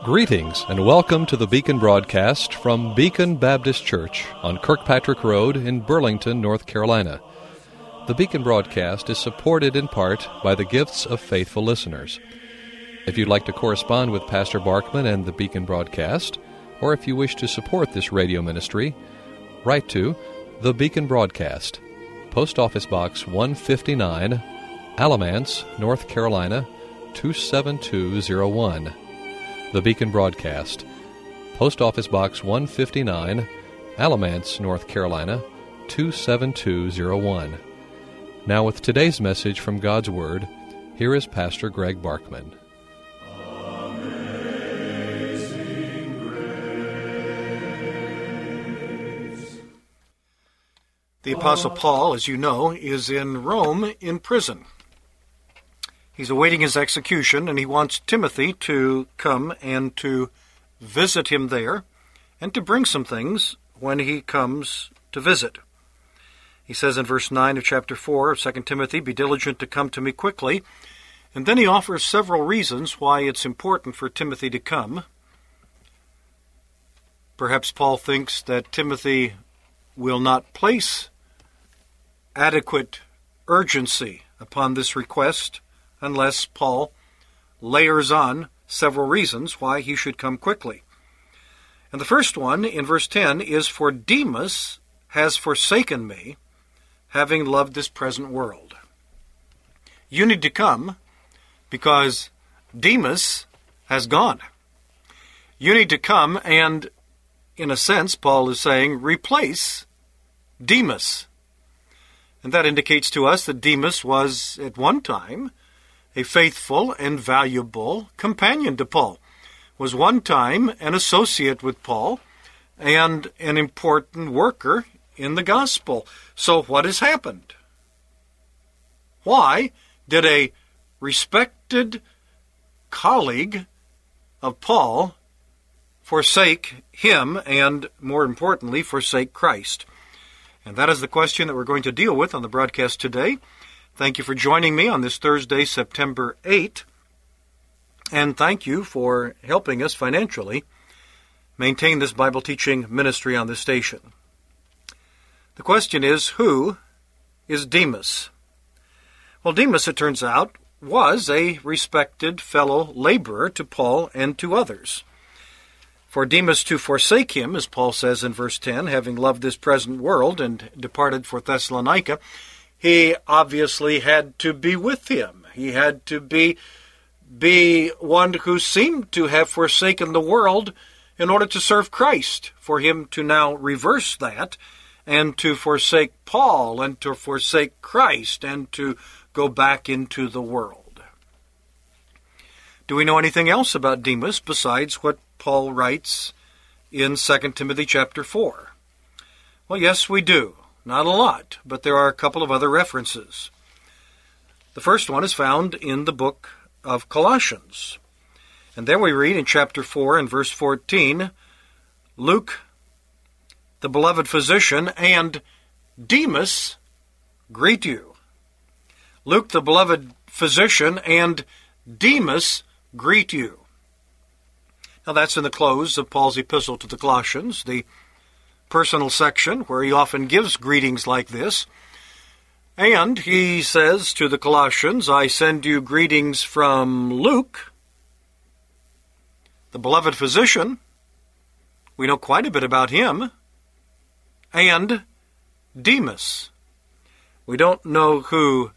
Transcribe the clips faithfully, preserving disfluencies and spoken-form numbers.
Greetings and welcome to the Beacon broadcast from Beacon Baptist Church on Kirkpatrick Road in Burlington, North Carolina. The Beacon broadcast is supported in part by the gifts of faithful listeners. If you'd like to correspond with Pastor Barkman and the Beacon broadcast, or if you wish to support this radio ministry, write to The Beacon Broadcast, Post Office Box one fifty-nine, Alamance, North Carolina, two seven two zero one. The Beacon Broadcast, Post Office Box one fifty-nine, Alamance, North Carolina, two seven two zero one. Now with today's message from God's Word, here is Pastor Greg Barkman. The Apostle Paul, as you know, is in Rome in prison. He's awaiting his execution, and he wants Timothy to come and to visit him there and to bring some things when he comes to visit. He says in verse nine of chapter four of Second Timothy, "Be diligent to come to me quickly." And then he offers several reasons why it's important for Timothy to come. Perhaps Paul thinks that Timothy will not place adequate urgency upon this request unless Paul layers on several reasons why he should come quickly. And the first one, in verse ten, is, "For Demas has forsaken me, having loved this present world." You need to come because Demas has gone. You need to come and, in a sense, Paul is saying, replace Demas. And that indicates to us that Demas was, at one time, a faithful and valuable companion to Paul, was one time an associate with Paul and an important worker in the gospel. So what has happened? Why did a respected colleague of Paul forsake him and, more importantly, forsake Christ? And that is the question that we're going to deal with on the broadcast today. Thank you for joining me on this Thursday, September eighth. And thank you for helping us financially maintain this Bible teaching ministry on this station. The question is, who is Demas? Well, Demas, it turns out, was a respected fellow laborer to Paul and to others. For Demas to forsake him, as Paul says in verse ten, having loved this present world and departed for Thessalonica, he obviously had to be with him. He had to be, be one who seemed to have forsaken the world in order to serve Christ. For him to now reverse that and to forsake Paul and to forsake Christ and to go back into the world. Do we know anything else about Demas besides what Paul writes in Second Timothy chapter four? Well, yes, we do. Not a lot, but there are a couple of other references. The first one is found in the book of Colossians. And there we read in chapter four and verse fourteen, "Luke, the beloved physician, and Demas greet you." Luke, the beloved physician, and Demas greet you. Now that's in the close of Paul's epistle to the Colossians, the personal section where he often gives greetings like this. And he says to the Colossians, "I send you greetings from Luke, the beloved physician." We know quite a bit about him. And Demas. We don't know who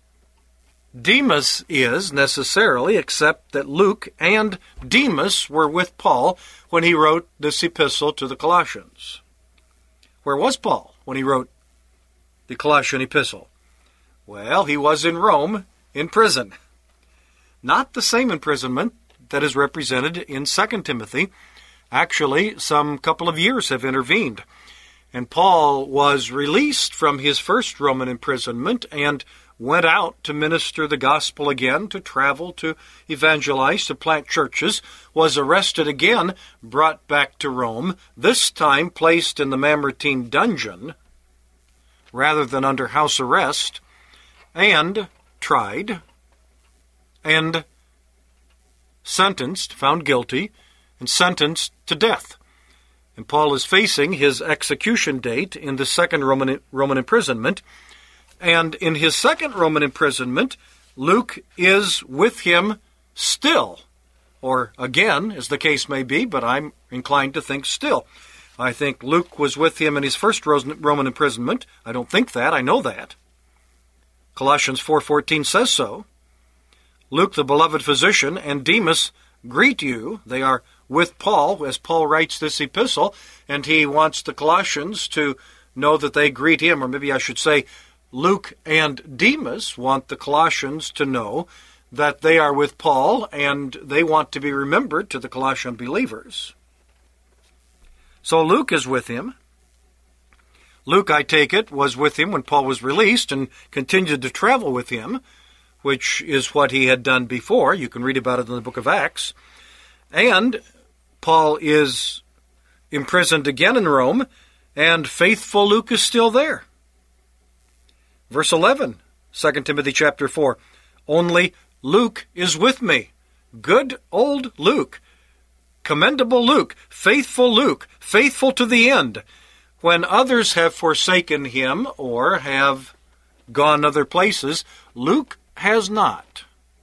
Demas is necessarily, except that Luke and Demas were with Paul when he wrote this epistle to the Colossians. Where was Paul when he wrote the Colossian epistle? Well, he was in Rome in prison. Not the same imprisonment that is represented in Second Timothy. Actually, some couple of years have intervened. And Paul was released from his first Roman imprisonment and went out to minister the gospel again, to travel, to evangelize, to plant churches, was arrested again, brought back to Rome, this time placed in the Mamertine dungeon rather than under house arrest, and tried, and sentenced, found guilty, and sentenced to death. And Paul is facing his execution date in the second Roman, Roman imprisonment. And in his second Roman imprisonment, Luke is with him still. Or again, as the case may be, but I'm inclined to think still. I think Luke was with him in his first Roman imprisonment. I don't think that, I know that. Colossians four fourteen says so. Luke, the beloved physician, and Demas greet you. They are with Paul as Paul writes this epistle, and he wants the Colossians to know that they greet him, or maybe I should say Luke and Demas want the Colossians to know that they are with Paul, and they want to be remembered to the Colossian believers. So Luke is with him. Luke, I take it, was with him when Paul was released and continued to travel with him, which is what he had done before. You can read about it in the book of Acts. And Paul is imprisoned again in Rome, and faithful Luke is still there. Verse eleven, Second Timothy chapter four, only Luke is with me. Good old Luke, commendable Luke, faithful Luke, faithful to the end. When others have forsaken him or have gone other places, Luke has not.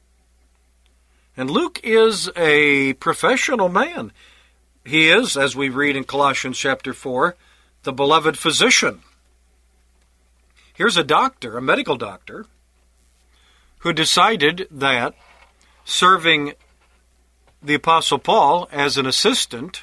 And Luke is a professional man. He is, as we read in Colossians chapter four, the beloved physician. Here's a doctor, a medical doctor, who decided that serving the Apostle Paul as an assistant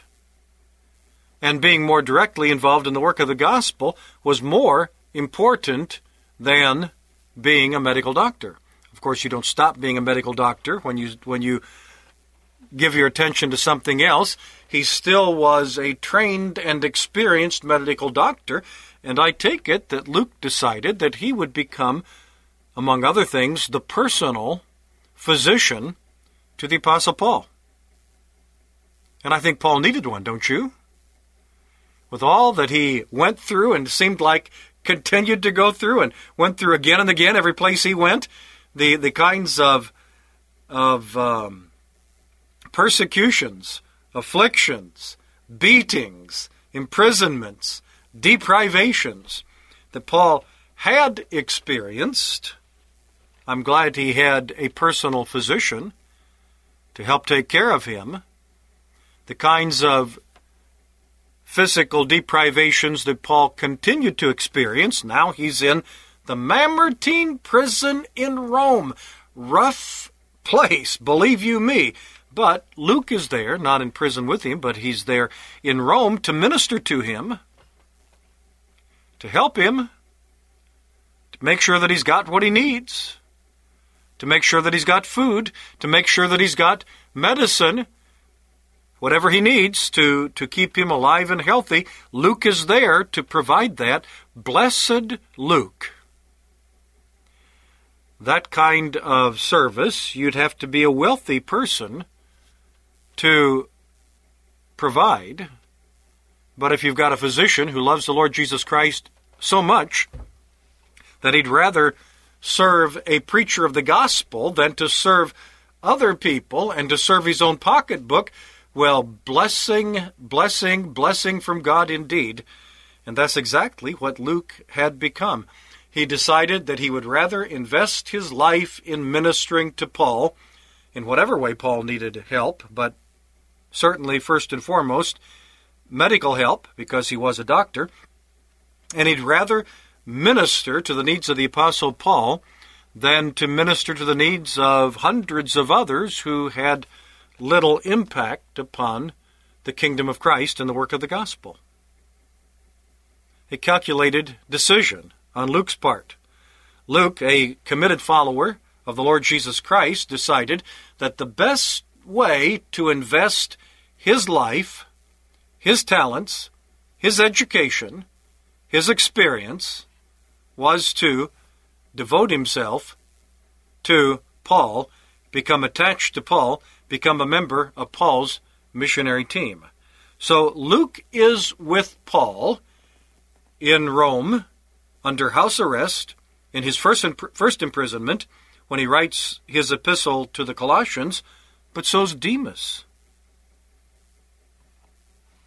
and being more directly involved in the work of the gospel was more important than being a medical doctor. Of course, you don't stop being a medical doctor when you when you give your attention to something else. He still was a trained and experienced medical doctor, and I take it that Luke decided that he would become, among other things, the personal physician to the Apostle Paul. And I think Paul needed one, don't you? With all that he went through and seemed like continued to go through and went through again and again every place he went, the, the kinds of, of um, persecutions, afflictions, beatings, imprisonments, deprivations that Paul had experienced. I'm glad he had a personal physician to help take care of him. The kinds of physical deprivations that Paul continued to experience. Now he's in the Mamertine prison in Rome. Rough place, believe you me. But Luke is there, not in prison with him, but he's there in Rome to minister to him, to help him, to make sure that he's got what he needs, to make sure that he's got food, to make sure that he's got medicine, whatever he needs to, to keep him alive and healthy. Luke is there to provide that. Blessed Luke. That kind of service, you'd have to be a wealthy person to provide. But if you've got a physician who loves the Lord Jesus Christ so much that he'd rather serve a preacher of the gospel than to serve other people and to serve his own pocketbook, well, blessing, blessing, blessing from God indeed. And that's exactly what Luke had become. He decided that he would rather invest his life in ministering to Paul, in whatever way Paul needed help, but certainly first and foremost, medical help, because he was a doctor, and he'd rather minister to the needs of the Apostle Paul than to minister to the needs of hundreds of others who had little impact upon the kingdom of Christ and the work of the gospel. A calculated decision on Luke's part. Luke, a committed follower of the Lord Jesus Christ, decided that the best way to invest his life, his talents, his education, his experience, was to devote himself to Paul, become attached to Paul, become a member of Paul's missionary team. So Luke is with Paul in Rome under house arrest in his first first imprisonment when he writes his epistle to the Colossians, but so's Demas.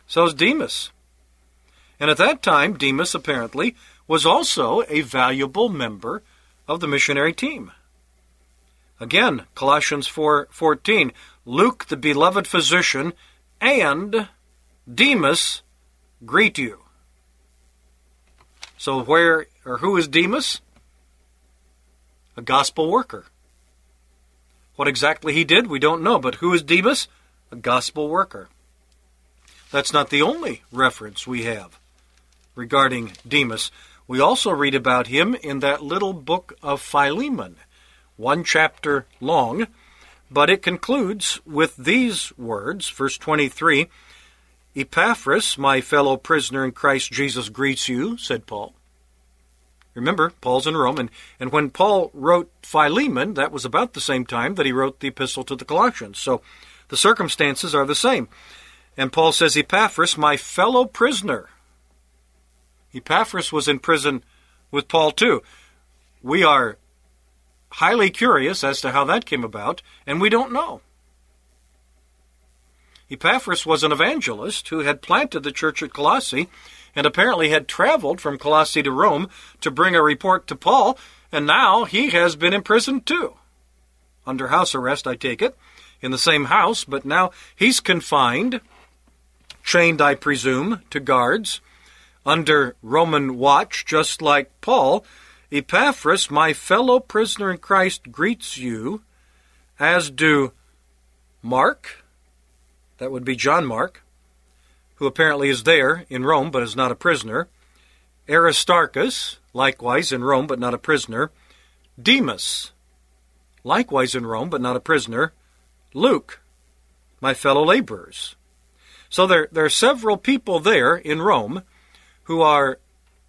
So is Demas. And at that time, Demas apparently was also a valuable member of the missionary team. Again, Colossians four fourteen, Luke, the beloved physician, and Demas greet you. So where or who is Demas? A gospel worker. What exactly he did, we don't know, but who is Demas? A gospel worker. That's not the only reference we have regarding Demas. We also read about him in that little book of Philemon, one chapter long, but it concludes with these words, verse twenty-three, Epaphras, my fellow prisoner in Christ Jesus, greets you, said Paul. Remember, Paul's in Rome, and, and when Paul wrote Philemon, that was about the same time that he wrote the epistle to the Colossians. So the circumstances are the same. And Paul says, Epaphras, my fellow prisoner. Epaphras was in prison with Paul too. We are highly curious as to how that came about, and we don't know. Epaphras was an evangelist who had planted the church at Colossae and apparently had traveled from Colossae to Rome to bring a report to Paul, and now he has been imprisoned too. Under house arrest, I take it, in the same house, but now he's confined, chained, I presume, to guards, under Roman watch, just like Paul. Epaphras, my fellow prisoner in Christ, greets you, as do Mark, that would be John Mark, who apparently is there in Rome but is not a prisoner, Aristarchus, likewise in Rome but not a prisoner, Demas, likewise in Rome but not a prisoner, Luke, my fellow laborers. So there, there are several people there in Rome who are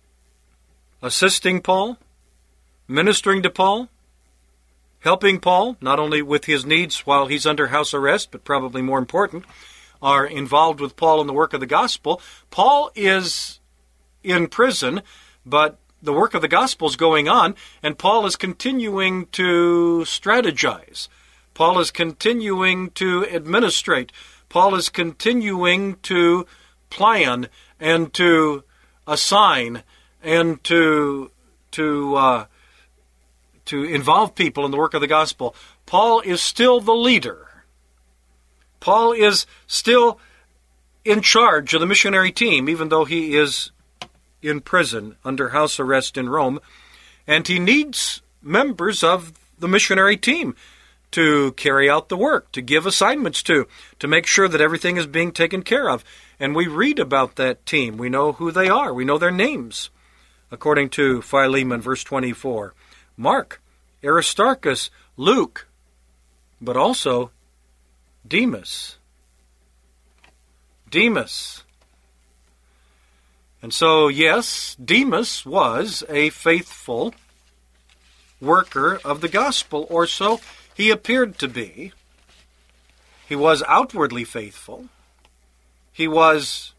assisting Paul, ministering to Paul, helping Paul, not only with his needs while he's under house arrest, but probably more important, are involved with Paul in the work of the gospel. Paul is in prison, but the work of the gospel is going on, and Paul is continuing to strategize. Paul is continuing to administrate. Paul is continuing to plan and to assign and to to uh, to involve people in the work of the gospel. Paul is still the leader. Paul is still in charge of the missionary team, even though he is in prison under house arrest in Rome. And he needs members of the missionary team to carry out the work, to give assignments to, to make sure that everything is being taken care of. And we read about that team. We know who they are. We know their names, according to Philemon, verse twenty-four. Mark, Aristarchus, Luke, but also Demas. Demas. And so, yes, Demas was a faithful worker of the gospel, or so he appeared to be. He was outwardly faithful. He was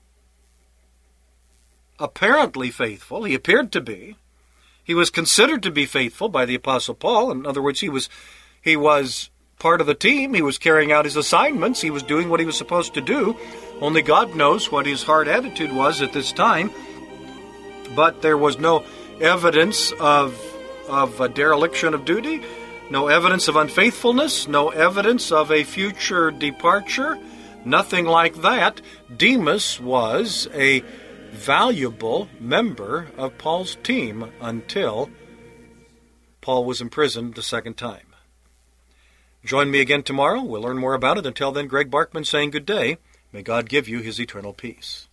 apparently faithful. He appeared to be. He was considered to be faithful by the Apostle Paul. In other words, he was he was part of the team. He was carrying out his assignments. He was doing what he was supposed to do. Only God knows what his heart attitude was at this time. But there was no evidence of, of a dereliction of duty, no evidence of unfaithfulness, no evidence of a future departure, nothing like that. Demas was a valuable member of Paul's team until Paul was imprisoned the second time. Join me again tomorrow. We'll learn more about it. Until then, Greg Barkman saying good day. May God give you his eternal peace.